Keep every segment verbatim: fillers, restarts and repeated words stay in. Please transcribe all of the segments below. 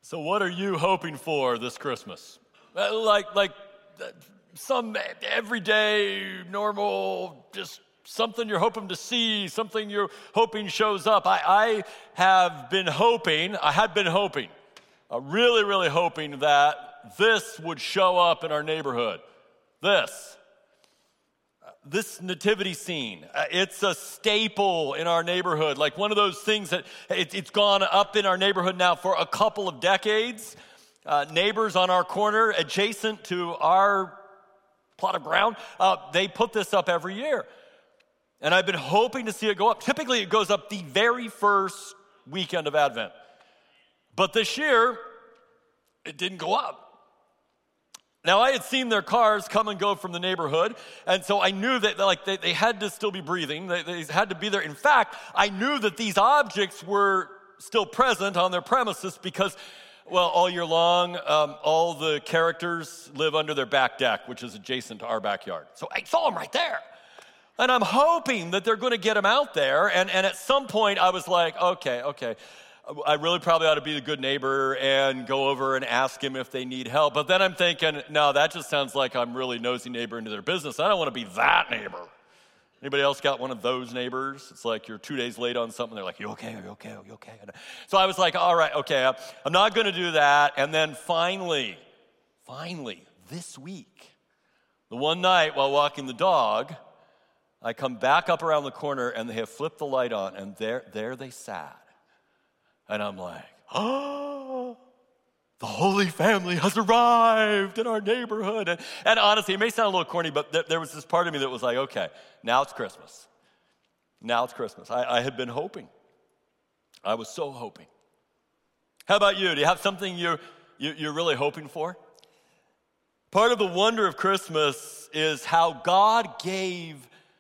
So what are you hoping for this Christmas? Uh, Like, like uh, some everyday, normal, just something you're hoping to see, something you're hoping shows up. I, I have been hoping, I had been hoping, uh, really, really hoping that this would show up in our neighborhood. This. This nativity scene, uh, it's a staple in our neighborhood, like one of those things that it, it's gone up in our neighborhood now for a couple of decades. Uh, neighbors on our corner, adjacent to our plot of ground, uh, they put this up every year. And I've been hoping to see it go up. Typically, it goes up the very first weekend of Advent. But this year, it didn't go up. Now, I had seen their cars come and go from the neighborhood, and so I knew that like they, they had to still be breathing. They, they had to be there. In fact, I knew that these objects were still present on their premises because, well, all year long, um, all the characters live under their back deck, which is adjacent to our backyard. So I saw them right there. And I'm hoping that they're going to get them out there, and, and at some point I was like, okay, okay. I really probably ought to be the good neighbor and go over and ask him if they need help. But then I'm thinking, no, that just sounds like I'm really nosy neighbor into their business. I don't want to be that neighbor. Anybody else got one of those neighbors? It's like you're two days late on something. They're like, you okay? Are you okay? Are you okay? So I was like, all right, okay, I'm not going to do that. And then finally, finally, this week, the one night while walking the dog, I come back up around the corner and they have flipped the light on, and there, there they sat. And I'm like, oh, the Holy Family has arrived in our neighborhood. And, and honestly, it may sound a little corny, but th- there was this part of me that was like, okay, now it's Christmas. Now it's Christmas. I, I had been hoping. I was so hoping. How about you? Do you have something you're, you, you're really hoping for? Part of the wonder of Christmas is how God gave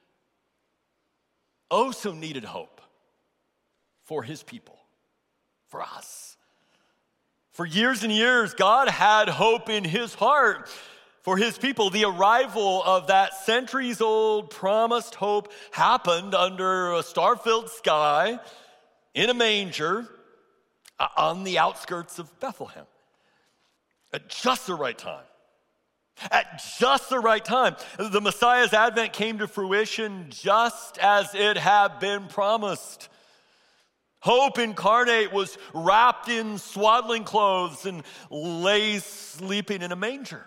oh so needed hope for his people. For us. For years and years, God had hope in his heart for his people. The arrival of that centuries-old promised hope happened under a star-filled sky in a manger on the outskirts of Bethlehem at just the right time. At just the right time. The Messiah's advent came to fruition just as it had been promised. Hope incarnate was wrapped in swaddling clothes and lay sleeping in a manger.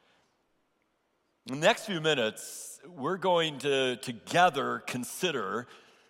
In the next few minutes, we're going to together consider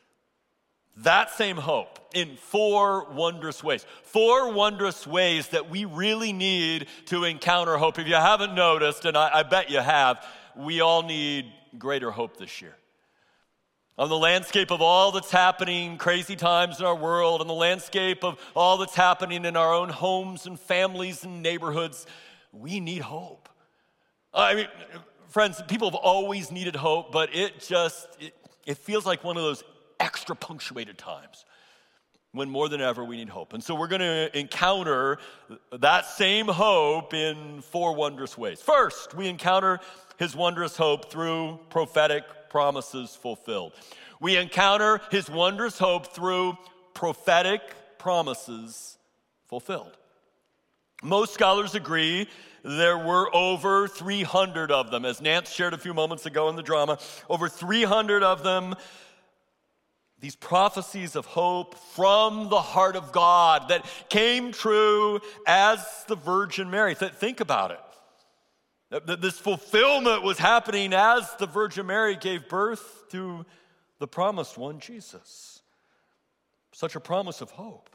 that same hope in four wondrous ways. Four wondrous ways that we really need to encounter hope. If you haven't noticed, and I, I bet you have, we all need greater hope this year. On the landscape of all that's happening, crazy times in our world, on the landscape of all that's happening in our own homes and families and neighborhoods, we need hope. I mean, friends, people have always needed hope, but it just, it, it feels like one of those extra punctuated times when more than ever we need hope. And so we're going to encounter that same hope in four wondrous ways. First, we encounter his wondrous hope through prophetic promises fulfilled. We encounter his wondrous hope through prophetic promises fulfilled. Most scholars agree there were over three hundred of them. As Nance shared a few moments ago in the drama, over three hundred of them, these prophecies of hope from the heart of God that came true as the Virgin Mary. Th- think about it. This fulfillment was happening as the Virgin Mary gave birth to the promised one, Jesus. Such a promise of hope.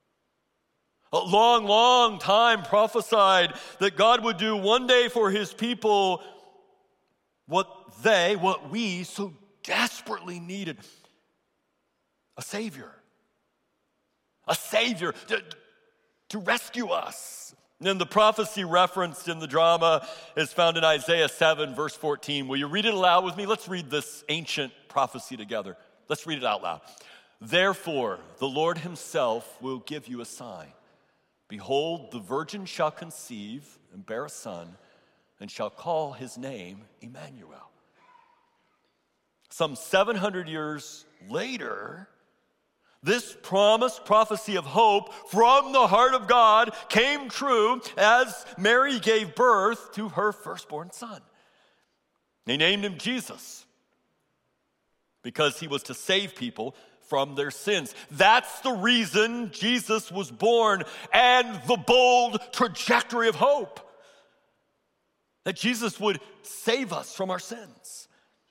A long, long time prophesied that God would do one day for his people what they, what we so desperately needed. A Savior. A Savior to, to rescue us. And the prophecy referenced in the drama is found in Isaiah seven, verse fourteen. Will you read it aloud with me? Let's read this ancient prophecy together. Let's read it out loud. Therefore, the Lord himself will give you a sign. Behold, the virgin shall conceive and bear a son, and shall call his name Emmanuel. Some seven hundred years later, This promise, prophecy of hope from the heart of God came true as Mary gave birth to her firstborn son. They named him Jesus because he was to save people from their sins. That's the reason Jesus was born, and the bold trajectory of hope, that Jesus would save us from our sins.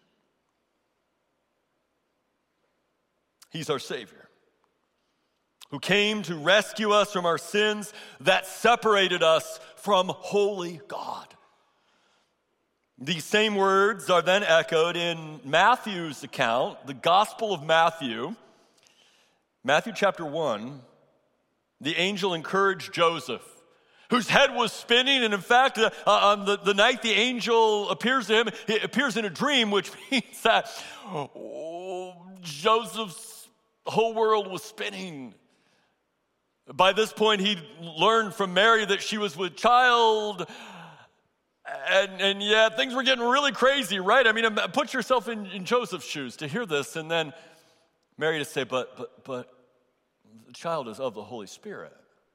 He's our Savior, who came to rescue us from our sins that separated us from holy God. These same words are then echoed in Matthew's account, the Gospel of Matthew. Matthew chapter one, the angel encouraged Joseph, whose head was spinning, and in fact, uh, on the, the night the angel appears to him, he appears in a dream, which means that oh, Joseph's whole world was spinning. By this point, he'd learned from Mary that she was with child, and, and yeah, things were getting really crazy, right? I mean, put yourself in, in Joseph's shoes to hear this, and then Mary to say, but, but, but the child is of the Holy Spirit.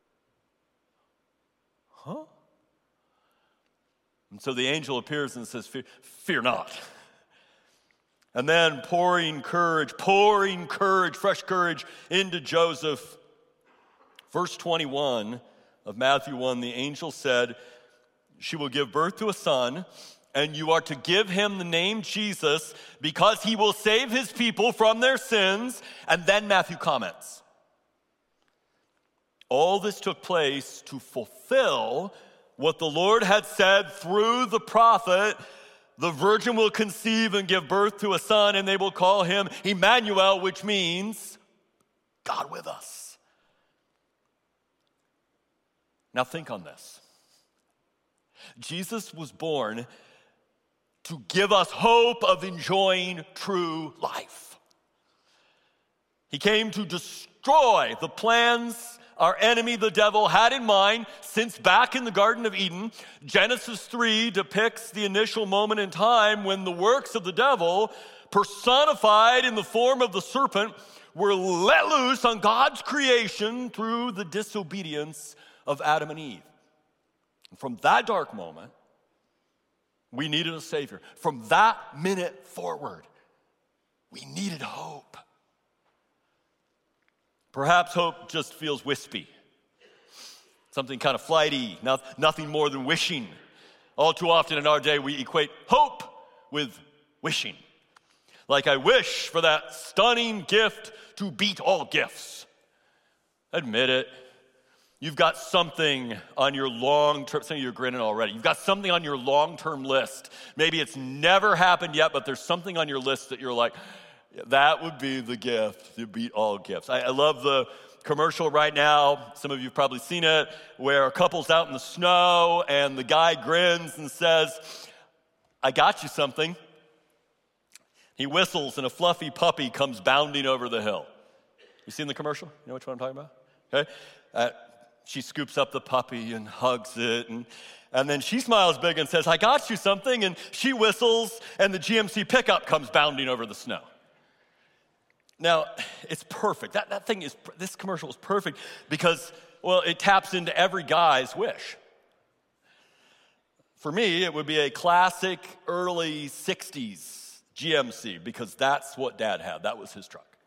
Huh? And so the angel appears and says, fear, fear not. And then pouring courage, pouring courage, fresh courage into Joseph. Verse twenty-one of Matthew one, the angel said, she will give birth to a son, and you are to give him the name Jesus because he will save his people from their sins. And then Matthew comments, all this took place to fulfill what the Lord had said through the prophet, the virgin will conceive and give birth to a son, and they will call him Emmanuel, which means God with us. Now think on this. Jesus was born to give us hope of enjoying true life. He came to destroy the plans our enemy, the devil, had in mind since back in the Garden of Eden. Genesis three depicts the initial moment in time when the works of the devil, personified in the form of the serpent, were let loose on God's creation through the disobedience of Adam and Eve. And from that dark moment, we needed a Savior. From that minute forward, we needed hope. Perhaps hope just feels wispy, something kind of flighty, not, nothing more than wishing. All too often in our day, we equate hope with wishing. Like, I wish for that stunning gift to beat all gifts. Admit it. You've got something on your long-term, some of you are grinning already. You've got something on your long-term list. Maybe it's never happened yet, but there's something on your list that you're like, that would be the gift to beat all gifts. I, I love the commercial right now. Some of you have probably seen it, where a couple's out in the snow and the guy grins and says, I got you something. He whistles and a fluffy puppy comes bounding over the hill. You seen the commercial? You know which one I'm talking about? Okay. Uh, she scoops up the puppy and hugs it, and, and then she smiles big and says, I got you something, and she whistles, and the G M C pickup comes bounding over the snow. Now, it's perfect. That, that thing is, this commercial is perfect because, well, it taps into every guy's wish. For me, it would be a classic early sixties G M C because that's what Dad had. That was his truck.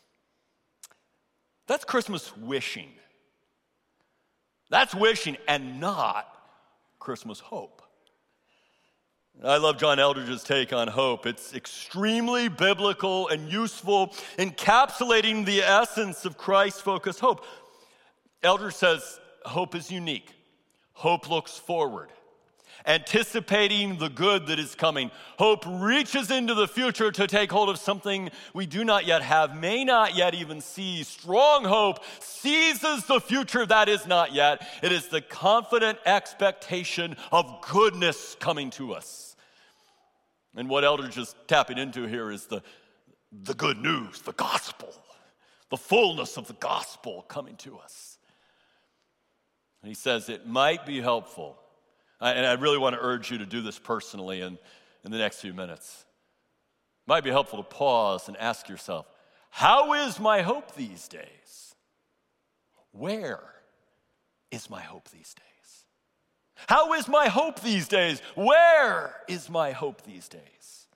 That's Christmas wishing. That's wishing and not Christmas hope. I love John Eldridge's take on hope. It's extremely biblical and useful, encapsulating the essence of Christ-focused hope. Eldridge says, hope is unique. Hope looks forward, anticipating the good that is coming. Hope reaches into the future to take hold of something we do not yet have, may not yet even see. Strong hope seizes the future that is not yet. It is the confident expectation of goodness coming to us. And what Eldridge is tapping into here is the, the good news, the gospel, the fullness of the gospel coming to us. And he says it might be helpful, and I really want to urge you to do this personally in, in the next few minutes. It might be helpful to pause and ask yourself, How is my hope these days? Where is my hope these days? How is my hope these days? Where is my hope these days?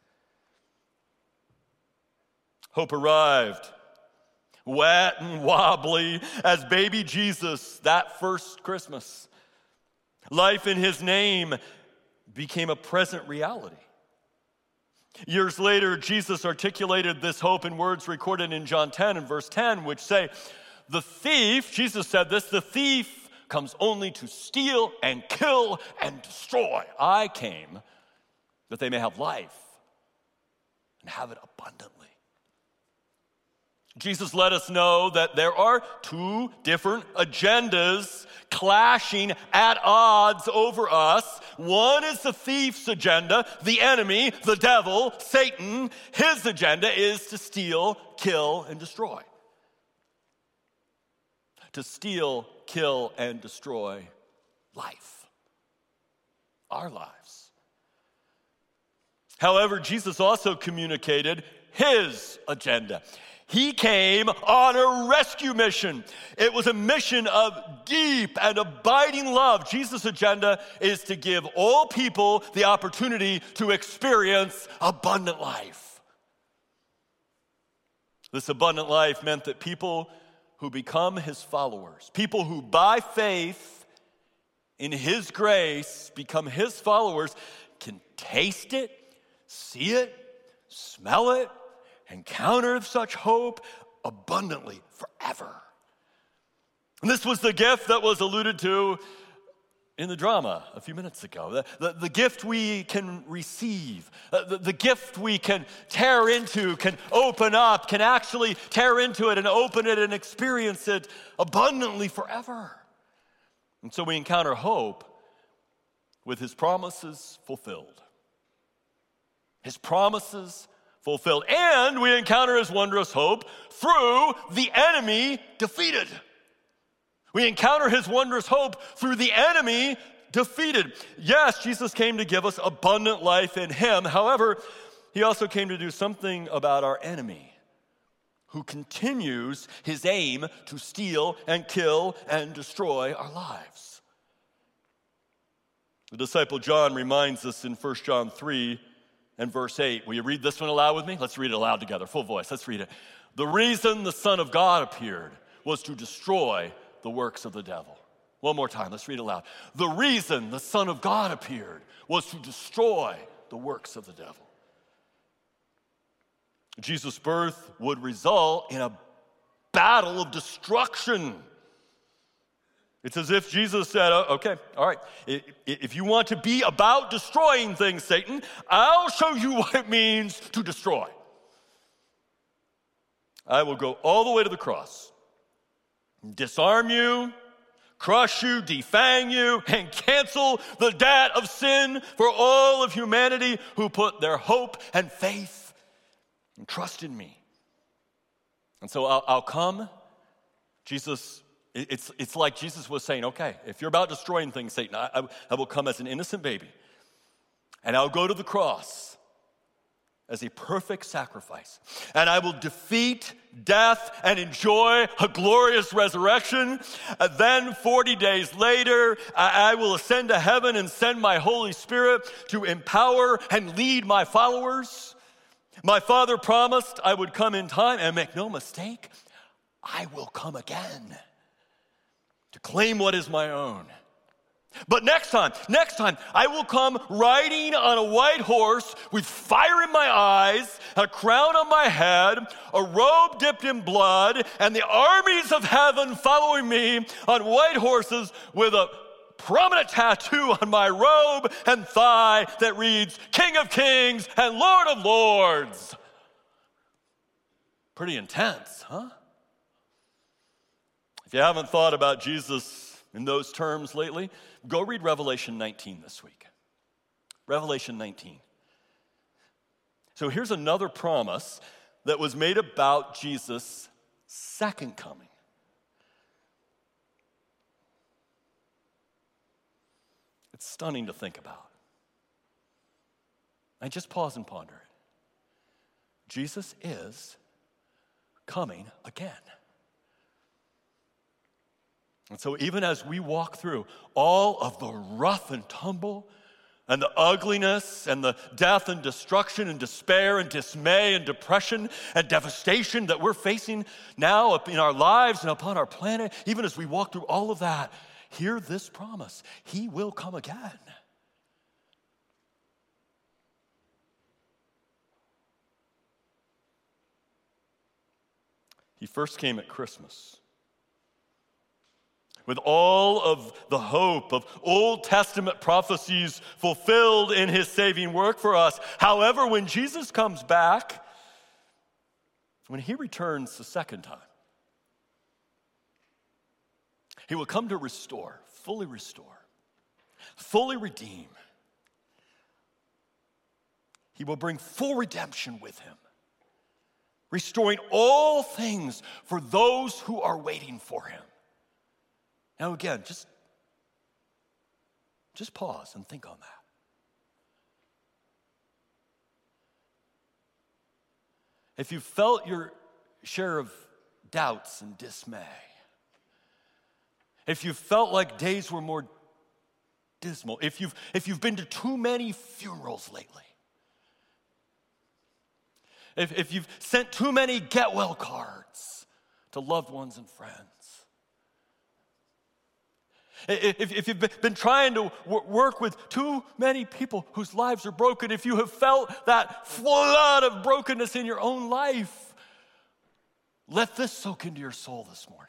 Hope arrived, wet and wobbly as baby Jesus that first Christmas. Life in his name became a present reality. Years later, Jesus articulated this hope in words recorded in John ten and verse ten, which say, the thief, Jesus said this, the thief comes only to steal and kill and destroy. I came that they may have life and have it abundantly. Jesus let us know that there are two different agendas clashing at odds over us. One is the thief's agenda, the enemy, the devil, Satan. His agenda is to steal, kill, and destroy. To steal, kill, and destroy life, our lives. However, Jesus also communicated his agenda. He came on a rescue mission. It was a mission of deep and abiding love. Jesus' agenda is to give all people the opportunity to experience abundant life. This abundant life meant that people who become his followers, people who by faith in his grace become his followers, can taste it, see it, smell it, encounter such hope abundantly forever. And this was the gift that was alluded to in the drama a few minutes ago. The, the, the gift we can receive, uh, the, the gift we can tear into, can open up, can actually tear into it and open it and experience it abundantly forever. And so we encounter hope with his promises fulfilled. His promises fulfilled. And we encounter his wondrous hope through the enemy defeated. We encounter his wondrous hope through the enemy defeated. Yes, Jesus came to give us abundant life in him. However, he also came to do something about our enemy, who continues his aim to steal and kill and destroy our lives. The disciple John reminds us in First John three and verse eight. Will you read this one aloud with me? Let's read it aloud together, full voice. Let's read it. The reason the Son of God appeared was to destroy the works of the devil. One more time, let's read it aloud. The reason the Son of God appeared was to destroy the works of the devil. Jesus' birth would result in a battle of destruction. It's as if Jesus said, oh, okay, all right, if you want to be about destroying things, Satan, I'll show you what it means to destroy. I will go all the way to the cross, disarm you, crush you, defang you, and cancel the debt of sin for all of humanity who put their hope and faith and trust in me. And so I'll, I'll come. Jesus, it's, it's like Jesus was saying, okay, if you're about destroying things, Satan, I, I, I will come as an innocent baby, and I'll go to the cross as a perfect sacrifice. And I will defeat death and enjoy a glorious resurrection. And then forty days later, I will ascend to heaven and send my Holy Spirit to empower and lead my followers. My Father promised I would come in time, and make no mistake, I will come again to claim what is my own. But next time, next time, I will come riding on a white horse with fire in my eyes, a crown on my head, a robe dipped in blood, and the armies of heaven following me on white horses with a prominent tattoo on my robe and thigh that reads, King of Kings and Lord of Lords. Pretty intense, huh? If you haven't thought about Jesus in those terms lately, go read Revelation nineteen this week. Revelation nineteen. So here's another promise that was made about Jesus' second coming. It's stunning to think about. And just pause and ponder it. Jesus is coming again. And so even as we walk through all of the rough and tumble and the ugliness and the death and destruction and despair and dismay and depression and devastation that we're facing now in our lives and upon our planet, even as we walk through all of that, hear this promise: he will come again. He first came at Christmas with all of the hope of Old Testament prophecies fulfilled in his saving work for us. However, when Jesus comes back, when he returns the second time, he will come to restore, fully restore, fully redeem. He will bring full redemption with him, restoring all things for those who are waiting for him. Now again, just, just pause and think on that. If you felt your share of doubts and dismay, if you felt like days were more dismal, if you've, if you've been to too many funerals lately, if, if you've sent too many get-well cards to loved ones and friends, If, if you've been trying to work with too many people whose lives are broken, if you have felt that flood of brokenness in your own life, let this soak into your soul this morning.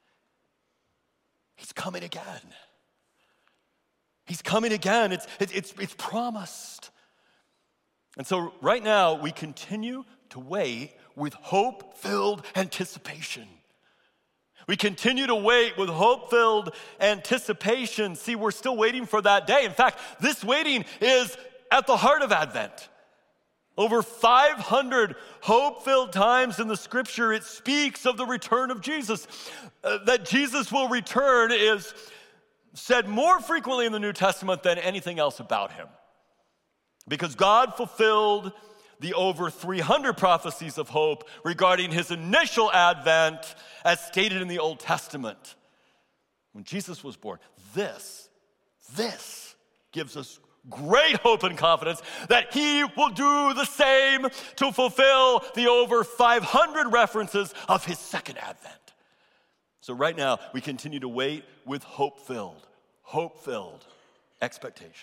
He's coming again. He's coming again. It's, it's, it's promised. And so right now, we continue to wait with hope-filled anticipation. We continue to wait with hope-filled anticipation. See, we're still waiting for that day. In fact, this waiting is at the heart of Advent. Over five hundred hope-filled times in the scripture, it speaks of the return of Jesus. Uh, that Jesus will return is said more frequently in the New Testament than anything else about him. Because God fulfilled the over three hundred prophecies of hope regarding his initial advent as stated in the Old Testament. When Jesus was born, this, this gives us great hope and confidence that he will do the same to fulfill the over five hundred references of his second advent. So right now, we continue to wait with hope-filled, hope-filled expectation.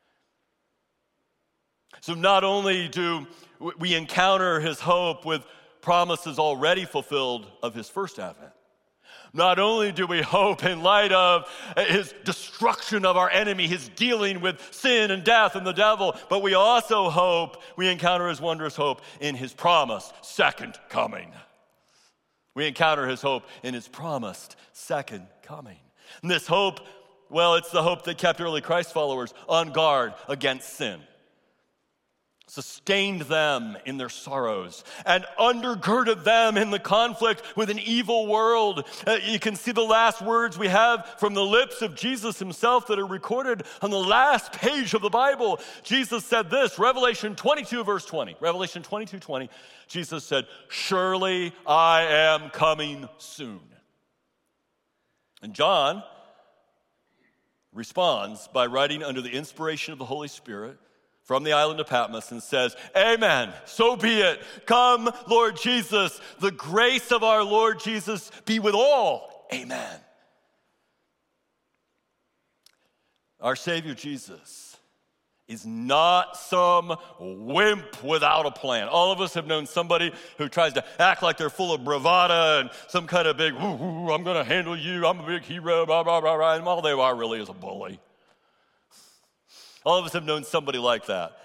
So not only do we encounter his hope with promises already fulfilled of his first advent, not only do we hope in light of his destruction of our enemy, his dealing with sin and death and the devil, but we also hope, we encounter his wondrous hope in his promised second coming. We encounter his hope in his promised second coming. And this hope, well, it's the hope that kept early Christ followers on guard against sin, sustained them in their sorrows, and undergirded them in the conflict with an evil world. Uh, you can see the last words we have from the lips of Jesus himself that are recorded on the last page of the Bible. Jesus said this, Revelation twenty-two, verse twenty. Revelation twenty-two, twenty. Jesus said, "Surely I am coming soon." And John responds by writing under the inspiration of the Holy Spirit from the island of Patmos and says, "Amen, so be it. Come, Lord Jesus. The grace of our Lord Jesus be with all." Amen. Our Savior Jesus is not some wimp without a plan. All of us have known somebody who tries to act like they're full of bravado and some kind of big, woo, woo, I'm going to handle you, I'm a big hero, blah, blah, blah, blah, and all they are really is a bully. All of us have known somebody like that.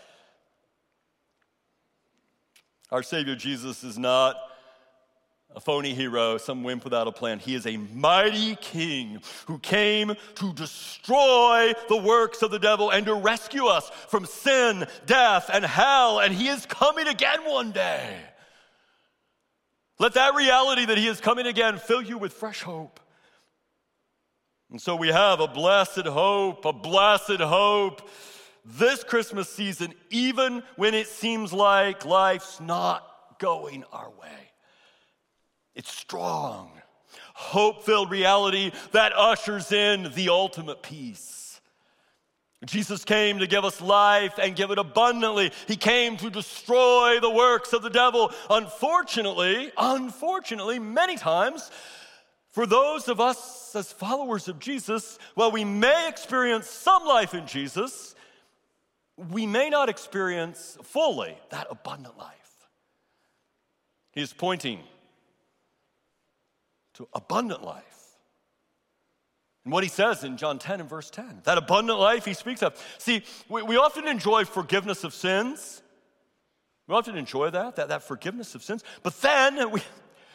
Our Savior Jesus is not a phony hero, some wimp without a plan. He is a mighty king who came to destroy the works of the devil and to rescue us from sin, death, and hell. And he is coming again one day. Let that reality that he is coming again fill you with fresh hope. And so we have a blessed hope, a blessed hope this Christmas season, even when it seems like life's not going our way. It's strong, hope-filled reality that ushers in the ultimate peace. Jesus came to give us life and give it abundantly. He came to destroy the works of the devil. Unfortunately, unfortunately, many times, for those of us as followers of Jesus, while we may experience some life in Jesus, we may not experience fully that abundant life. He's pointing to abundant life. And what he says in John ten and verse ten, that abundant life he speaks of. See, we, we often enjoy forgiveness of sins. We often enjoy that, that, that forgiveness of sins. But then we,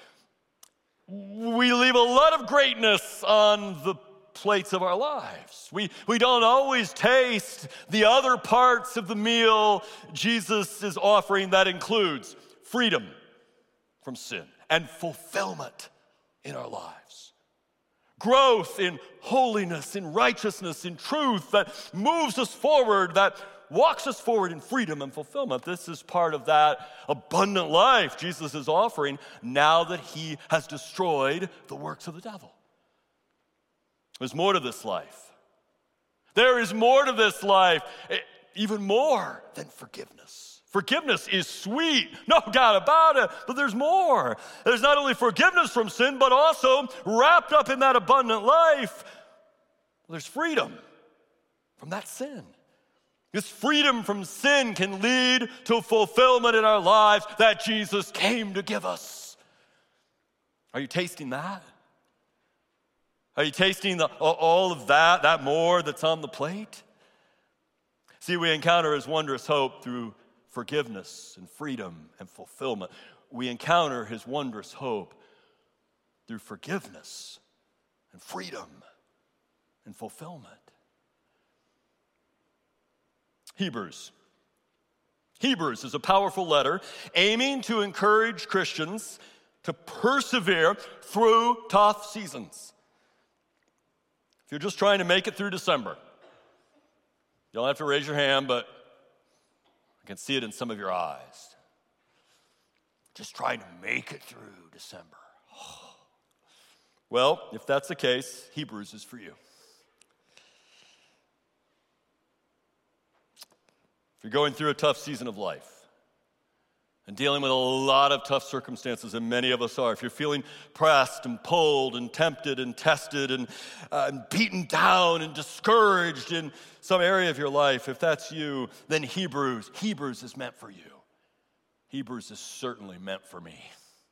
we leave a lot of greatness on the plates of our lives. We, we don't always taste the other parts of the meal Jesus is offering that includes freedom from sin and fulfillment in our lives. Growth in holiness, in righteousness, in truth that moves us forward, that walks us forward in freedom and fulfillment. This is part of that abundant life Jesus is offering now that he has destroyed the works of the devil. There's more to this life. There is more to this life, even more than forgiveness. Forgiveness is sweet, no doubt about it, but there's more. There's not only forgiveness from sin, but also wrapped up in that abundant life, there's freedom from that sin. This freedom from sin can lead to fulfillment in our lives that Jesus came to give us. Are you tasting that? Are you tasting the, all of that, that more that's on the plate? See, we encounter his wondrous hope through forgiveness and freedom and fulfillment. We encounter his wondrous hope through forgiveness and freedom and fulfillment. Hebrews. Hebrews is a powerful letter aiming to encourage Christians to persevere through tough seasons. If you're just trying to make it through December, you don't have to raise your hand, but I can see it in some of your eyes. Just trying to make it through December. Oh. Well, if that's the case, Hebrews is for you. If you're going through a tough season of life and dealing with a lot of tough circumstances, and many of us are, if you're feeling pressed and pulled and tempted and tested and, uh, and beaten down and discouraged in some area of your life, if that's you, then Hebrews, Hebrews is meant for you. Hebrews is certainly meant for me.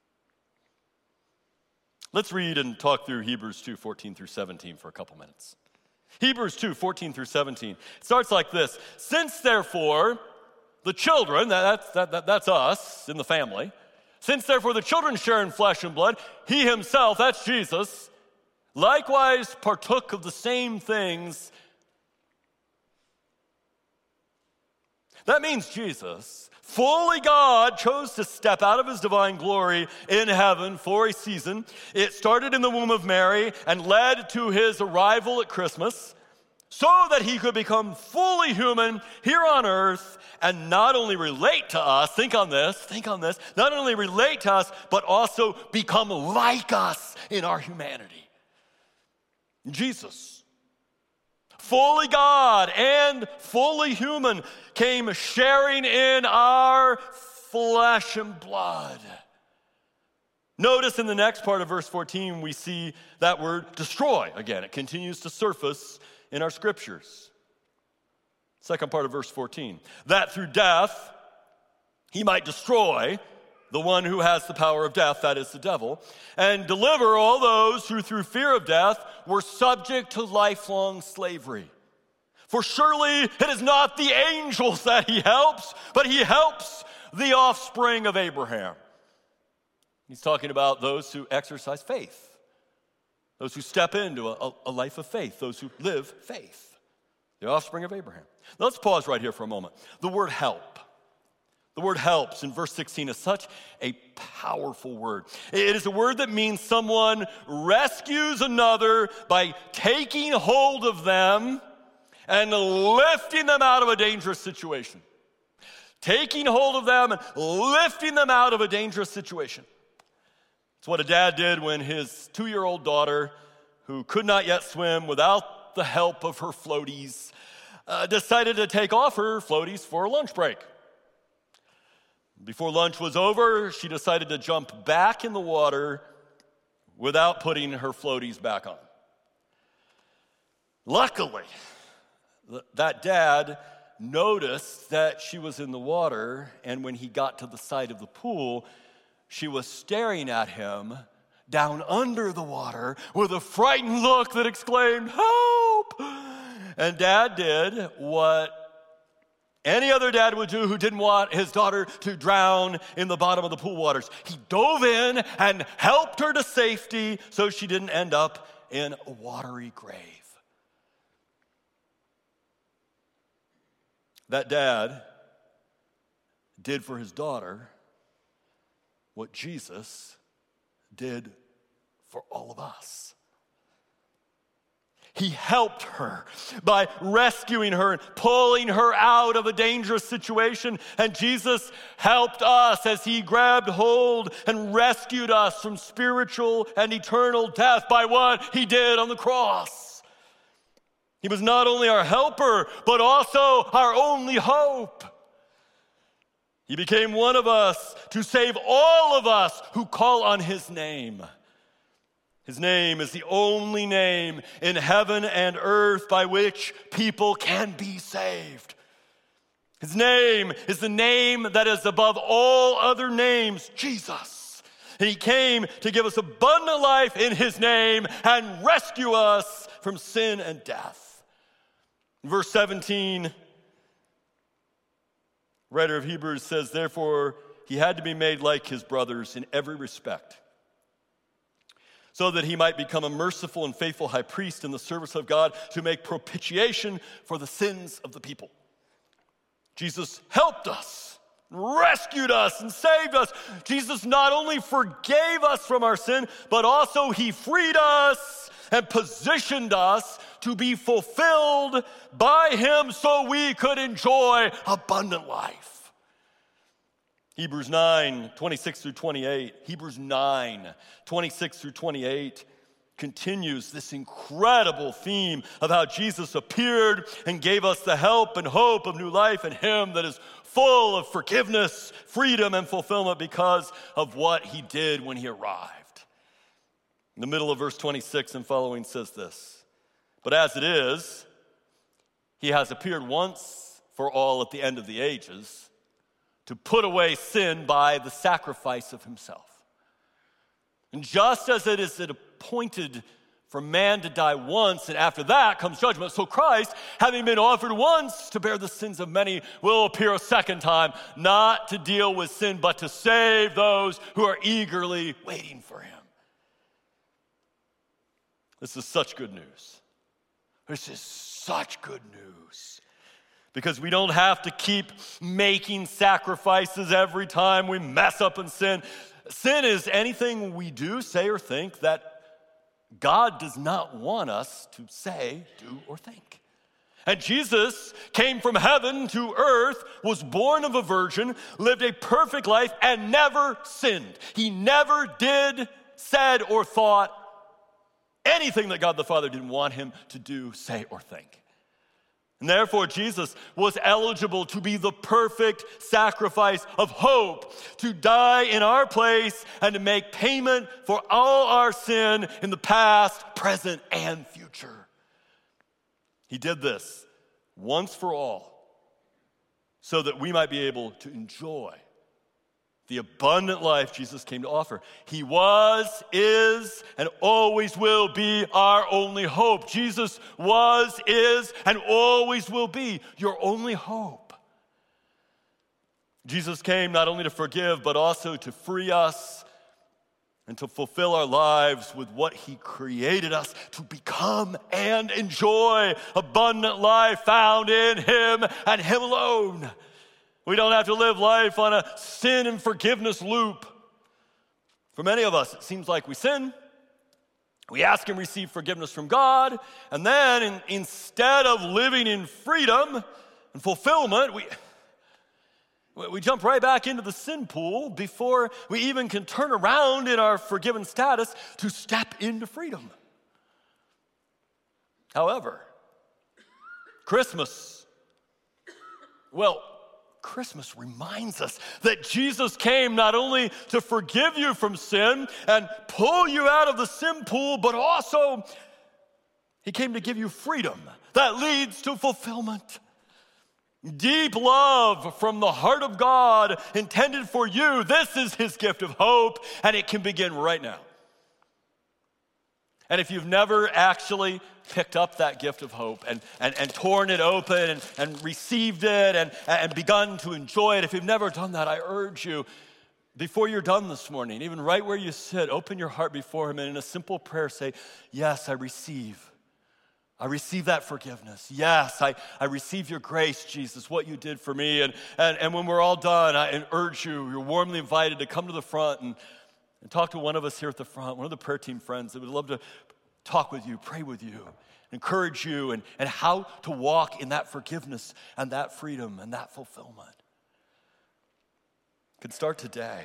Let's read and talk through Hebrews two, fourteen through seventeen for a couple minutes. Hebrews two, fourteen through seventeen. It starts like this. Since therefore, the children, that's, that, that, that's us in the family, since therefore the children share in flesh and blood, he himself, that's Jesus, likewise partook of the same things. That means Jesus, fully God, chose to step out of his divine glory in heaven for a season. It started in the womb of Mary and led to his arrival at Christmas so that he could become fully human here on earth and not only relate to us, think on this, think on this, not only relate to us, but also become like us in our humanity. Jesus, fully God and fully human, came sharing in our flesh and blood. Notice in the next part of verse fourteen, we see that word destroy again. It continues to surface in our scriptures. Second part of verse fourteen, that through death he might destroy the one who has the power of death, that is the devil, and deliver all those who through fear of death were subject to lifelong slavery. For surely it is not the angels that he helps, but he helps the offspring of Abraham. He's talking about those who exercise faith, those who step into a, a life of faith, those who live faith, the offspring of Abraham. Now let's pause right here for a moment. The word help. The word helps in verse sixteen is such a powerful word. It is a word that means someone rescues another by taking hold of them and lifting them out of a dangerous situation. Taking hold of them and lifting them out of a dangerous situation. It's what a dad did when his two-year-old daughter, who could not yet swim without the help of her floaties, uh, decided to take off her floaties for a lunch break. Before lunch was over, she decided to jump back in the water without putting her floaties back on. Luckily, that dad noticed that she was in the water, and when he got to the side of the pool, she was staring at him down under the water with a frightened look that exclaimed, "Help!" And Dad did what any other dad would do who didn't want his daughter to drown in the bottom of the pool waters. He dove in and helped her to safety so she didn't end up in a watery grave. That dad did for his daughter what Jesus did for all of us. He helped her by rescuing her and pulling her out of a dangerous situation. And Jesus helped us as he grabbed hold and rescued us from spiritual and eternal death by what he did on the cross. He was not only our helper, but also our only hope. He became one of us to save all of us who call on his name. His name is the only name in heaven and earth by which people can be saved. His name is the name that is above all other names, Jesus. And he came to give us abundant life in his name and rescue us from sin and death. In verse seventeen, writer of Hebrews says, therefore, he had to be made like his brothers in every respect, so that he might become a merciful and faithful high priest in the service of God to make propitiation for the sins of the people. Jesus helped us, rescued us, and saved us. Jesus not only forgave us from our sin, but also he freed us and positioned us to be fulfilled by him so we could enjoy abundant life. Hebrews nine, twenty-six through twenty-eight. Hebrews nine, twenty-six through twenty-eight continues this incredible theme of how Jesus appeared and gave us the help and hope of new life in him that is full of forgiveness, freedom, and fulfillment because of what he did when he arrived. In the middle of verse twenty-six and following says this, but as it is, he has appeared once for all at the end of the ages to put away sin by the sacrifice of himself. And just as it is appointed for man to die once, and after that comes judgment, so Christ, having been offered once to bear the sins of many, will appear a second time, not to deal with sin, but to save those who are eagerly waiting for him. This is such good news. This is such good news. Because we don't have to keep making sacrifices every time we mess up and sin. Sin is anything we do, say, or think that God does not want us to say, do, or think. And Jesus came from heaven to earth, was born of a virgin, lived a perfect life, and never sinned. He never did, said, or thought anything that God the Father didn't want him to do, say, or think. And therefore, Jesus was eligible to be the perfect sacrifice of hope, to die in our place and to make payment for all our sin in the past, present, and future. He did this once for all so that we might be able to enjoy the abundant life Jesus came to offer. He was, is, and always will be our only hope. Jesus was, is, and always will be your only hope. Jesus came not only to forgive, but also to free us and to fulfill our lives with what he created us to become and enjoy abundant life found in him and him alone. We don't have to live life on a sin and forgiveness loop. For many of us, it seems like we sin, we ask and receive forgiveness from God, and then in, instead of living in freedom and fulfillment, we, We jump right back into the sin pool before we even can turn around in our forgiven status to step into freedom. However, Christmas, well, Christmas reminds us that Jesus came not only to forgive you from sin and pull you out of the sin pool, but also he came to give you freedom that leads to fulfillment. Deep love from the heart of God intended for you. This is his gift of hope, and it can begin right now. And if you've never actually picked up that gift of hope and, and, and torn it open and, and received it and, and begun to enjoy it, if you've never done that, I urge you, before you're done this morning, even right where you sit, open your heart before him and in a simple prayer say, yes, I receive. I receive that forgiveness. Yes, I, I receive your grace, Jesus, what you did for me. And, and, and when we're all done, I urge you, you're warmly invited to come to the front and, and talk to one of us here at the front, one of the prayer team friends that would love to talk with you, pray with you, encourage you, and, and how to walk in that forgiveness and that freedom and that fulfillment. It can start today.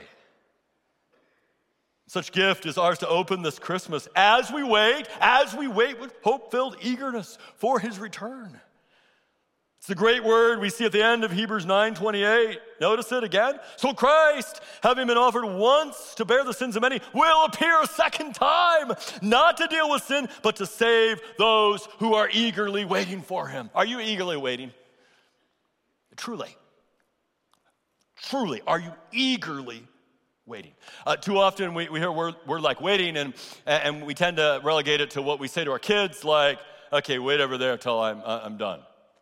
Such gift is ours to open this Christmas as we wait, as we wait with hope-filled eagerness for his return. It's the great word we see at the end of Hebrews nine twenty-eight. Notice it again. So Christ, having been offered once to bear the sins of many, will appear a second time, not to deal with sin, but to save those who are eagerly waiting for him. Are you eagerly waiting? Truly. Truly, are you eagerly waiting? Uh, too often we, we hear word, word like waiting, and, and we tend to relegate it to what we say to our kids, like, okay, wait over there till I'm, I'm done.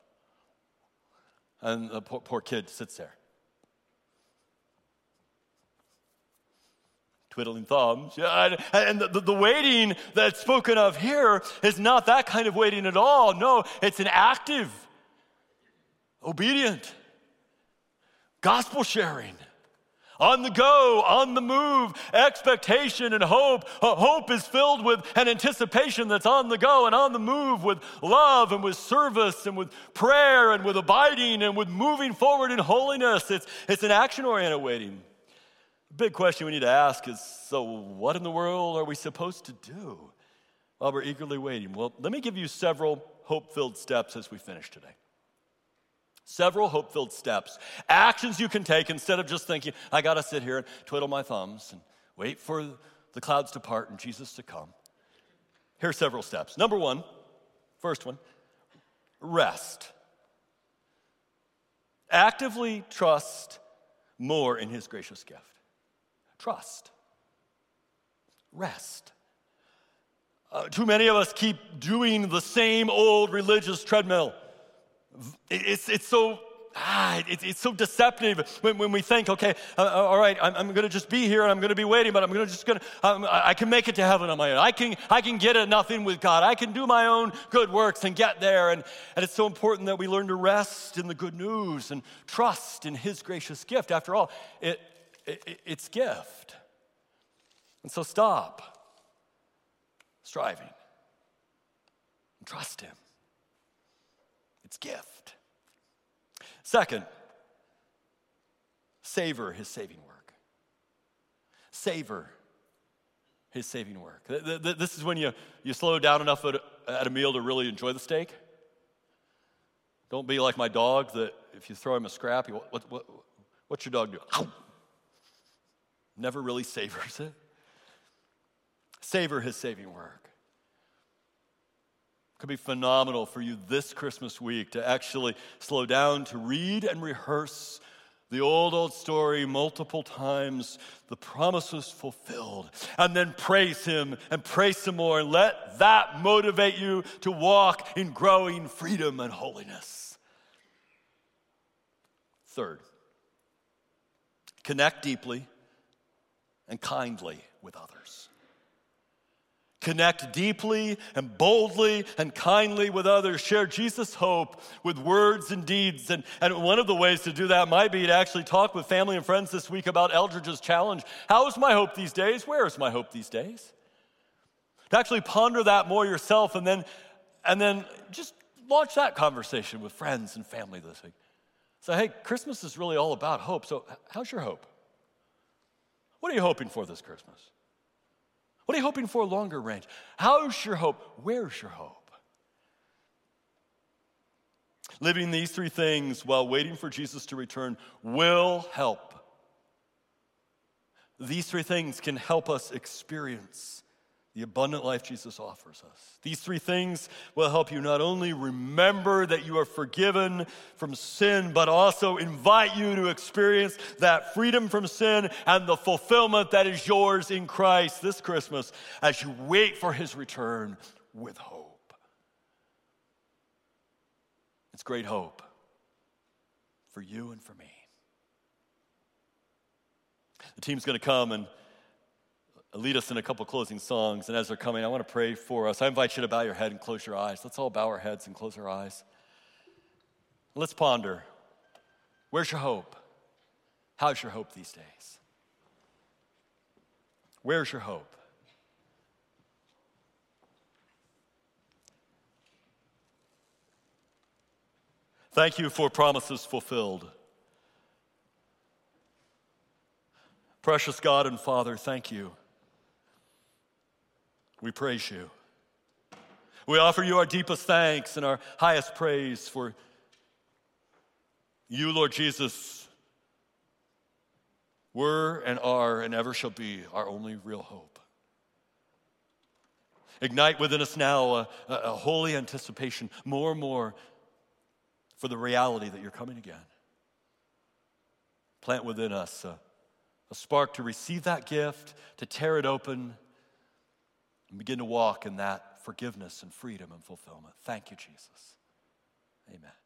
And the poor, poor kid sits there, twiddling thumbs. Yeah, and the, the waiting that's spoken of here is not that kind of waiting at all. No, it's an active, obedient, gospel sharing, on the go, on the move, expectation and hope. Hope is filled with an anticipation that's on the go and on the move, with love and with service and with prayer and with abiding and with moving forward in holiness. It's, it's an action-oriented waiting. The big question we need to ask is, so what in the world are we supposed to do while we're eagerly waiting? Well, let me give you several hope-filled steps as we finish today. Several hope-filled steps, actions you can take instead of just thinking, I got to sit here and twiddle my thumbs and wait for the clouds to part and Jesus to come. Here are several steps. Number one, first one, rest. Actively trust more in his gracious gift. Trust. Rest. Uh, too many of us keep doing the same old religious treadmill. It's, it's so ah, it's, it's so deceptive when, when we think, okay, uh, all right, I'm, I'm going to just be here and I'm going to be waiting, but I'm going to just going to, um, I can make it to heaven on my own. I can, I can get it nothing with God. I can do my own good works and get there. And, and it's so important that we learn to rest in the good news and trust in his gracious gift. After all, it, it it's gift. And so stop striving and trust him. It's gift. Second, savor his saving work. Savor his saving work. This is when you, you slow down enough at a, at a meal to really enjoy the steak. Don't be like my dog that if you throw him a scrap, he, what, what, what's your dog do? Ow! Never really savors it. Savor his saving work. Could be phenomenal for you this Christmas week to actually slow down to read and rehearse the old, old story multiple times. The promise was fulfilled. And then praise him and praise some more. And let that motivate you to walk in growing freedom and holiness. Third, connect deeply and kindly with others. Connect deeply and boldly and kindly with others. Share Jesus' hope with words and deeds. And, and one of the ways to do that might be to actually talk with family and friends this week about Eldridge's challenge. How is my hope these days? Where is my hope these days? To actually ponder that more yourself and then, and then just launch that conversation with friends and family this week. So, hey, Christmas is really all about hope. So how's your hope? What are you hoping for this Christmas? What are you hoping for longer range? How's your hope? Where's your hope? Living these three things while waiting for Jesus to return will help. These three things can help us experience the abundant life Jesus offers us. These three things will help you not only remember that you are forgiven from sin, but also invite you to experience that freedom from sin and the fulfillment that is yours in Christ this Christmas as you wait for his return with hope. It's great hope for you and for me. The team's going to come and lead us in a couple closing songs. And as they're coming, I want to pray for us. I invite you to bow your head and close your eyes. Let's all bow our heads and close our eyes. Let's ponder. Where's your hope? How's your hope these days? Where's your hope? Thank you for promises fulfilled. Precious God and Father, thank you. We praise you. We offer you our deepest thanks and our highest praise for you, Lord Jesus, were and are and ever shall be our only real hope. Ignite within us now a, a, a holy anticipation, more and more for the reality that you're coming again. Plant within us a, a spark to receive that gift, to tear it open, and begin to walk in that forgiveness and freedom and fulfillment. Thank you, Jesus. Amen.